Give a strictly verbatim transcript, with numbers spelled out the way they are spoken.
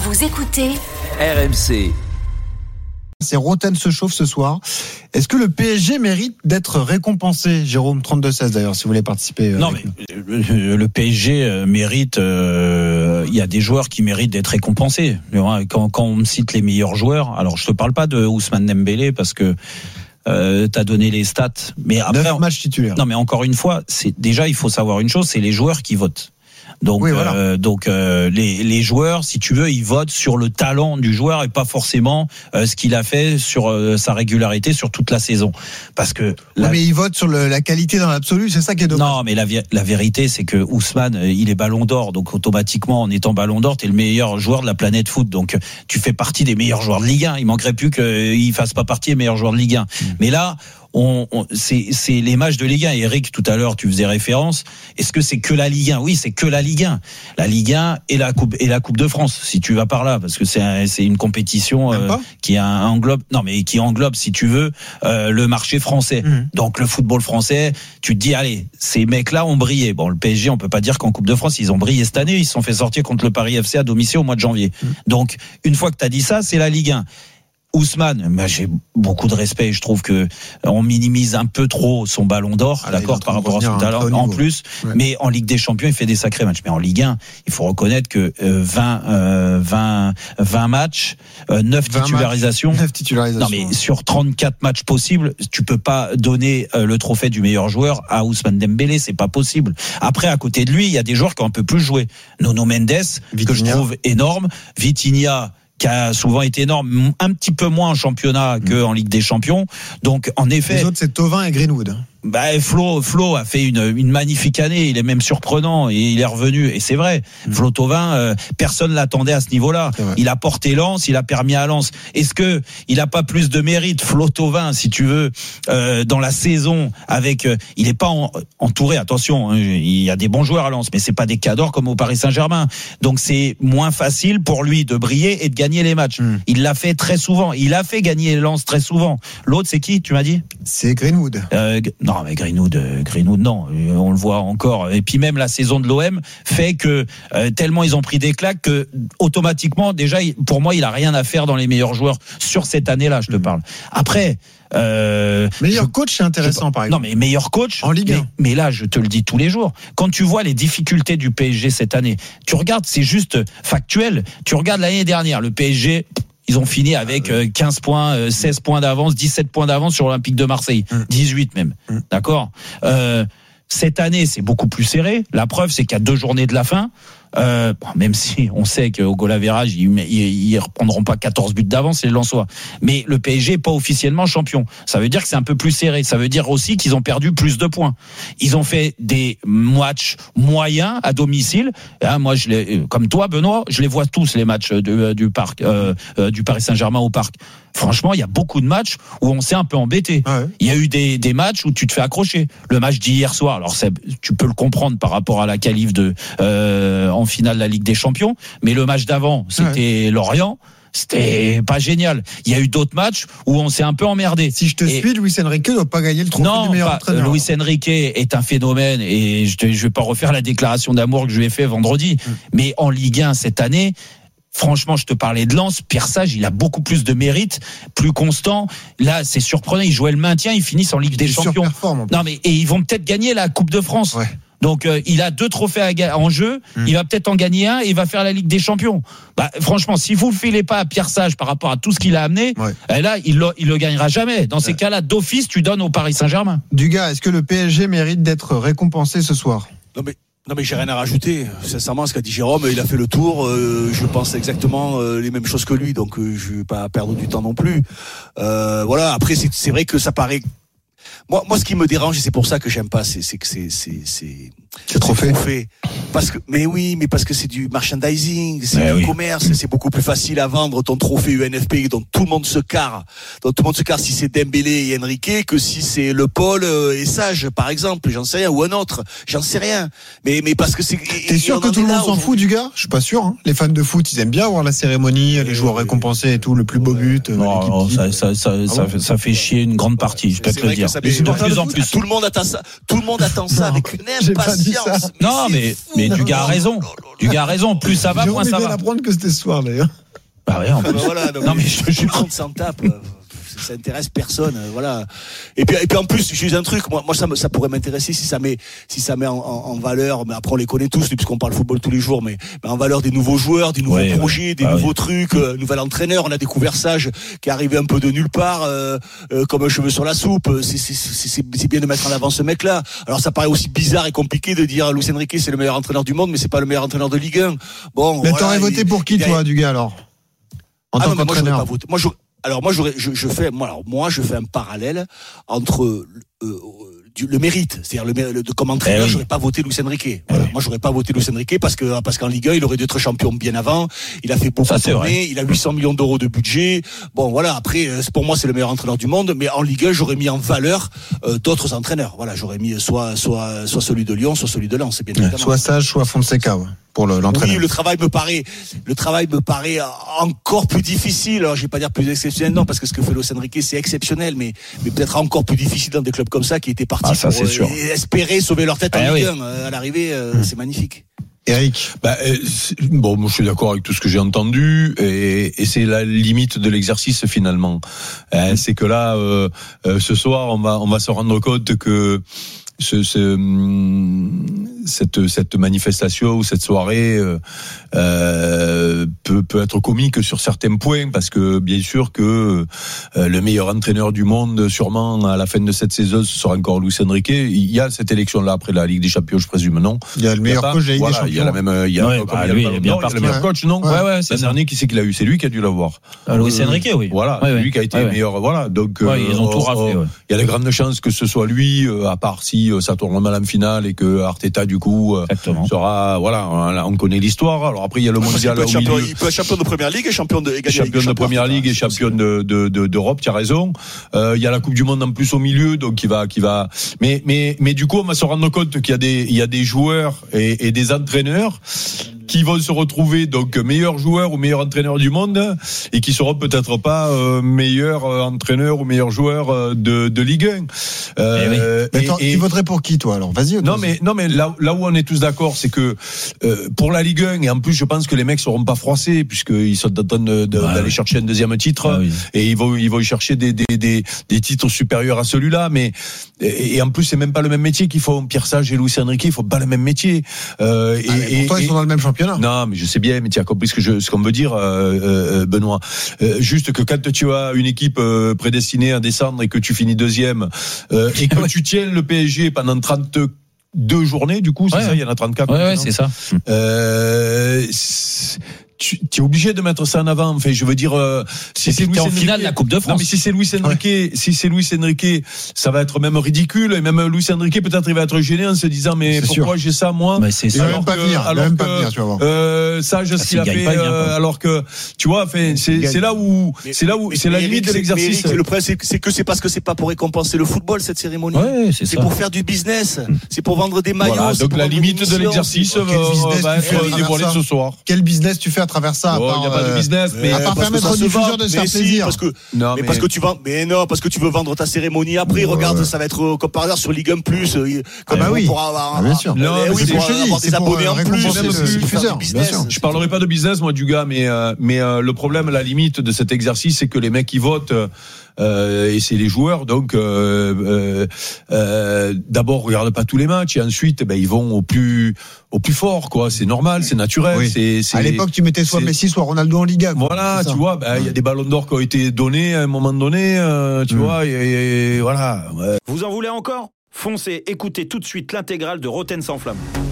Vous écoutez R M C. C'est Roten se chauffe ce soir. Est-ce que le P S G mérite d'être récompensé, Jérôme? trente-deux seize d'ailleurs, si vous voulez participer. Non, mais le, le P S G mérite. Il euh, y a des joueurs qui méritent d'être récompensés. Quand, quand on me cite les meilleurs joueurs, alors je te parle pas de Ousmane Dembélé parce que euh, t'as donné les stats. Mais après, neuf matchs titulaires. Non, mais encore une fois, c'est déjà il faut savoir une chose, c'est les joueurs qui votent. Donc, oui, voilà. euh, donc euh, les, les joueurs, si tu veux, ils votent sur le talent du joueur et pas forcément euh, ce qu'il a fait sur euh, sa régularité sur toute la saison. Parce que oui, la... mais ils votent sur le, la qualité dans l'absolu, c'est ça qui est dommage. Non, mais la, la vérité, c'est que Ousmane, il est Ballon d'Or, donc automatiquement, en étant Ballon d'Or, t'es le meilleur joueur de la planète foot. Donc, tu fais partie des meilleurs joueurs de Ligue un. Il manquerait plus qu'il fasse pas partie des meilleurs joueurs de Ligue un. Mmh. Mais là. On, on, c'est, c'est les matchs de Ligue un. Eric, tout à l'heure, tu faisais référence. Est-ce que c'est que la Ligue un? Oui, c'est que la Ligue un. La Ligue un et la Coupe et la Coupe de France, si tu vas par là, parce que c'est un, c'est une compétition euh, qui a un englobe, non mais qui englobe, si tu veux, euh, le marché français. Mmh. Donc le football français, tu te dis, allez, ces mecs-là ont brillé. Bon, le P S G, on peut pas dire qu'en Coupe de France ils ont brillé cette année. Ils se sont fait sortir contre le Paris F C à domicile au mois de janvier. Mmh. Donc une fois que t'as dit ça, c'est la Ligue un. Ousmane, bah, j'ai beaucoup de respect. Je trouve que on minimise un peu trop son Ballon d'Or, ah, d'accord, par rapport à son talent. En plus, ouais. Mais en Ligue des Champions, il fait des sacrés matchs. Mais en Ligue un, il faut reconnaître que euh, vingt, euh, vingt, vingt matchs, euh, neuf titularisations. neuf titularisations. Non, mais sur trente-quatre matchs possibles, tu peux pas donner euh, le trophée du meilleur joueur à Ousmane Dembélé. C'est pas possible. Après, à côté de lui, il y a des joueurs qui ont un peu plus joué. Nuno Mendes, Vitinha, que je trouve énorme. Vitinha, qui a souvent été énorme, un petit peu moins en championnat qu'en Ligue des Champions. Donc, en effet. Les autres, c'est Thauvin et Greenwood. Bah, Flo, Flo a fait une, une magnifique année. Il est même surprenant et il est revenu. Et c'est vrai. Mmh. Flo Thauvin, euh, personne l'attendait à ce niveau-là. Il a porté Lens, il a permis à Lens. Est-ce que il a pas plus de mérite, Flo Thauvin, si tu veux, euh, dans la saison avec, euh, il est pas en, entouré. Attention, hein, il y a des bons joueurs à Lens, mais c'est pas des cadors comme au Paris Saint-Germain. Donc c'est moins facile pour lui de briller et de gagner les matchs. Mmh. Il l'a fait très souvent. Il a fait gagner Lens très souvent. L'autre, c'est qui, tu m'as dit? C'est Greenwood. Euh, Non, mais Greenwood, Greenwood, non, on le voit encore. Et puis même la saison de l'O M fait que euh, tellement ils ont pris des claques que automatiquement, déjà, pour moi, il a rien à faire dans les meilleurs joueurs sur cette année-là. Je te parle. Après. Euh, meilleur je, coach, c'est intéressant, je, par exemple. Non, mais meilleur coach en Ligue un. Mais, mais là, je te le dis tous les jours. Quand tu vois les difficultés du P S G cette année, tu regardes, c'est juste factuel. Tu regardes l'année dernière, le P S G. Ils ont fini avec quinze points, seize points d'avance, dix-sept points d'avance sur l'Olympique de Marseille. dix-huit même. D'accord? Euh, cette année, c'est beaucoup plus serré. La preuve, c'est qu'il y a deux journées de la fin. Euh, même si on sait qu'au goal average ils, ils, ils reprendront pas quatorze buts d'avance les Lensois, mais le P S G est pas officiellement champion. Ça veut dire que c'est un peu plus serré. Ça veut dire aussi qu'ils ont perdu plus de points. Ils ont fait des matchs moyens à domicile. Hein, moi, je les, comme toi, Benoît, je les vois tous les matchs de, du parc, euh, euh, du Paris Saint-Germain au parc. Franchement, il y a beaucoup de matchs où on s'est un peu embêté. Ah ouais. Il y a eu des, des matchs où tu te fais accrocher. Le match d'hier soir, alors c'est, tu peux le comprendre par rapport à la qualif de euh, en finale de la Ligue des Champions, mais le match d'avant, c'était ouais. Lorient. C'était pas génial. Il y a eu d'autres matchs où on s'est un peu emmerdé. Si je te et... suis, Luis Enrique ne doit pas gagner le trophée non, du meilleur pas, entraîneur. Luis Enrique est un phénomène et je ne vais pas refaire la déclaration d'amour que je lui ai fait vendredi. Mmh. Mais en Ligue un cette année, franchement, je te parlais de Lens. Pierre Sage, il a beaucoup plus de mérite, plus constant. Là, c'est surprenant. Il jouait le maintien, ils finissent en Ligue des Champions. Non, mais et ils vont peut-être gagner la Coupe de France. Ouais. Donc euh, il a deux trophées à ga- en jeu, mmh. il va peut-être en gagner un et il va faire la Ligue des Champions. Bah franchement, si vous le filez pas à Pierre Sage par rapport à tout ce qu'il a amené, ouais. eh là il le, il le gagnera jamais. Dans ces ouais. cas-là, d'office, tu donnes au Paris Saint-Germain. Dugas, est-ce que le P S G mérite d'être récompensé ce soir? Non mais Non mais j'ai rien à rajouter. Sincèrement, ce qu'a dit Jérôme, il a fait le tour. Euh, je pense exactement euh, les mêmes choses que lui, donc euh, je vais pas perdre du temps non plus. Euh, voilà. Après, c'est, c'est vrai que ça paraît. Moi, moi, ce qui me dérange, et c'est pour ça que j'aime pas, c'est, c'est que c'est, c'est, c'est, c'est trop fait. fait. Parce que, mais oui, mais parce que c'est du merchandising, c'est mais du oui. commerce, c'est beaucoup plus facile à vendre ton trophée U N F P dont tout le monde se carre, dont tout le monde se carre si c'est Dembélé et Enrique que si c'est Le Paul et Sage, par exemple, j'en sais rien, ou un autre, j'en sais rien. Mais, mais parce que c'est. T'es sûr que tout le monde s'en fout du gars? Je suis pas sûr. Hein. Les fans de foot, ils aiment bien voir la cérémonie, les joueurs récompensés et tout, le plus beau but. Non, non, ça, ça, ça, ah ça, bon ça fait chier une grande partie, je peux te le dire. De plus en plus. Tout le monde attend ça, tout le monde attend ça avec une impatience. Non, mais, mais Dugas a raison. Dugas a raison. Plus ça va, moins ça va. Je vais apprendre que c'était ce soir d'ailleurs. Bah ouais, en plus. Ah bah voilà, donc, non mais je te jure. Tout le monde s'en tape. Ça intéresse personne, voilà. Et puis, et puis en plus, je dis un truc, moi, moi ça, me, ça pourrait m'intéresser si ça met, si ça met en, en, en valeur. Mais après, on les connaît tous, puisqu'on parle football tous les jours, mais, mais en valeur des nouveaux joueurs, des nouveaux ouais, projets, ouais. des ah, nouveaux oui. trucs, euh, nouvel entraîneur. On a découvert Sage qui est arrivé un peu de nulle part, euh, euh, comme un cheveu sur la soupe. C'est, c'est, c'est, c'est, c'est bien de mettre en avant ce mec-là. Alors, ça paraît aussi bizarre et compliqué de dire Luis Enrique c'est le meilleur entraîneur du monde, mais c'est pas le meilleur entraîneur de Ligue un. Bon. Mais voilà, t'aurais voté pour qui, toi, Dugas, alors? En ah tant non, qu'entraîneur. Moi, moi, je, Alors moi j'aurais, je, je fais moi alors moi je fais un parallèle entre euh, du, le mérite, c'est-à-dire le, le comme entraîneur, eh oui. j'aurais pas voté Luis Enrique. Voilà. Ouais. Moi j'aurais pas voté Luis Enrique parce que parce qu'en Ligue un il aurait dû être champion bien avant. Il a fait beaucoup de tournées, il a huit cents millions d'euros de budget. Bon voilà, après pour moi c'est le meilleur entraîneur du monde, mais en Ligue un j'aurais mis en valeur euh, d'autres entraîneurs. Voilà, j'aurais mis soit soit soit celui de Lyon, soit celui de Lens, c'est bien évidemment. Soit Sage, soit Fonseca. Ouais. Pour le, l'entraîneur. Oui, le travail me paraît, le travail me paraît encore plus difficile. Alors, je vais pas dire plus exceptionnel, non, parce que ce que fait Luis Enrique, c'est exceptionnel, mais, mais peut-être encore plus difficile dans des clubs comme ça qui étaient partis ah, pour euh, espérer sauver leur tête ah, en Ligue un. Oui. À l'arrivée, euh, mmh. c'est magnifique. Eric, bah, euh, bon, moi je suis d'accord avec tout ce que j'ai entendu et, et c'est la limite de l'exercice finalement. Euh, c'est que là, euh, euh, ce soir, on va, on va se rendre compte que Ce, ce, cette, cette manifestation ou cette soirée euh, euh, peut, peut être comique sur certains points parce que bien sûr que euh, le meilleur entraîneur du monde sûrement à la fin de cette saison ce sera encore Luis Enrique. Il y a cette élection là après la Ligue des Champions je présume non. Il y a le meilleur coach de la Ligue des Champions. Il y a la même il y a, ouais, bah, lui, il est bien parti, le meilleur coach non. Ouais ouais, c'est l'année dernière qui c'est qu'il a eu c'est lui qui a dû l'avoir. Ah, Luis Enrique oui. Voilà, ouais, lui ouais. qui a été ouais, le meilleur voilà donc ouais, euh, ils ont tout raflé. Ouais. Il y a de grandes chances que ce soit lui à part si ça tourne mal en finale et que Arteta du coup Exactement. sera voilà on connaît l'histoire. Alors après il y a le mondial il, peut il peut être champion de première ligue et champion de et champion de première ligue et champion de, de, de d'Europe, tu as raison. Euh, il y a la Coupe du monde en plus au milieu donc qui va qui va mais mais mais du coup on va se rendre compte qu'il y a des il y a des joueurs et, et des entraîneurs qui vont se retrouver donc meilleurs joueurs ou meilleurs entraîneurs du monde et qui seront peut-être pas euh, meilleurs entraîneurs ou meilleurs joueurs de, de Ligue un. Euh, et oui. Attends, et, tu voterais pour qui toi alors? Vas-y. Non mais non mais là là où on est tous d'accord c'est que euh, pour la Ligue un et en plus je pense que les mecs seront pas froissés puisqu'ils sont en train de, de, ouais, d'aller ouais. chercher un deuxième titre ah, oui. et ils vont ils vont chercher des des des des titres supérieurs à celui-là mais et, et en plus c'est même pas le même métier qu'ils font. Pierre Sage et Luis Enrique ils font pas le même métier. Euh, ah, et, et pourtant et, ils sont dans le même championnat. Non, mais je sais bien, mais tu as compris ce que je, ce qu'on veut dire, euh, euh, Benoît. Euh, juste que quand tu as une équipe euh, prédestinée à descendre et que tu finis deuxième euh, et que tu tiens le P S G pendant trente-deux journées, du coup, c'est ouais, ça, il y en a trente-quatre. Ouais, ouais, c'est ça. Euh, c'est, tu es obligé de mettre ça en avant. Enfin, je veux dire, euh, si c'est Luis en Enrique, finale de la Coupe de France. Non, mais si c'est Luis Enrique, ouais. si c'est Luis Enrique, ça va être même ridicule. Et même Luis Enrique, peut-être, il va être gêné en se disant, mais c'est pourquoi sûr. j'ai ça, moi? Mais c'est ça. Alors que, venir, alors que, pas venir, tu vas voir. Euh, ça, je sais qu'il a fait, bien, euh, alors que, tu vois, enfin, c'est, c'est là où, mais, c'est là où, c'est la limite de l'exercice. Eric, le problème, c'est, c'est que c'est parce que c'est pas pour récompenser le football, cette cérémonie. Ouais, c'est, c'est pour faire du business. C'est pour vendre des maillots. Voilà, donc la limite de l'exercice va être dévoilée ce soir. Quel business tu fais à travers ça? Il n'y a pas de business, mais à part permettre aux diffuseurs de se faire plaisir. Parce que, non, mais, mais parce que tu vends, mais non, parce que tu veux vendre ta cérémonie après. Ouais. Regarde, ça va être comme par hasard sur Ligue un plus. Comme ah oui. Pour avoir, ah, bien sûr. Non, mais oui, c'est pour avoir des abonnés en plus. Bien sûr. Je parlerai pas de business, moi, du gars, mais mais le problème, la limite de cet exercice, c'est que les mecs qui votent. Euh, et c'est les joueurs donc euh, euh, euh, d'abord regardent pas tous les matchs et ensuite ben ils vont au plus au plus fort quoi, c'est normal, c'est naturel. Oui. c'est, c'est, à l'époque tu mettais soit c'est... Messi soit Ronaldo en Liga quoi. Voilà, tu vois, ben il y a des ballons d'or qui ont été donnés à un moment donné, euh, tu mmh. vois, et, et, et voilà. Ouais. Vous en voulez encore ? Foncez, écoutez tout de suite l'intégrale de Roten sans flamme.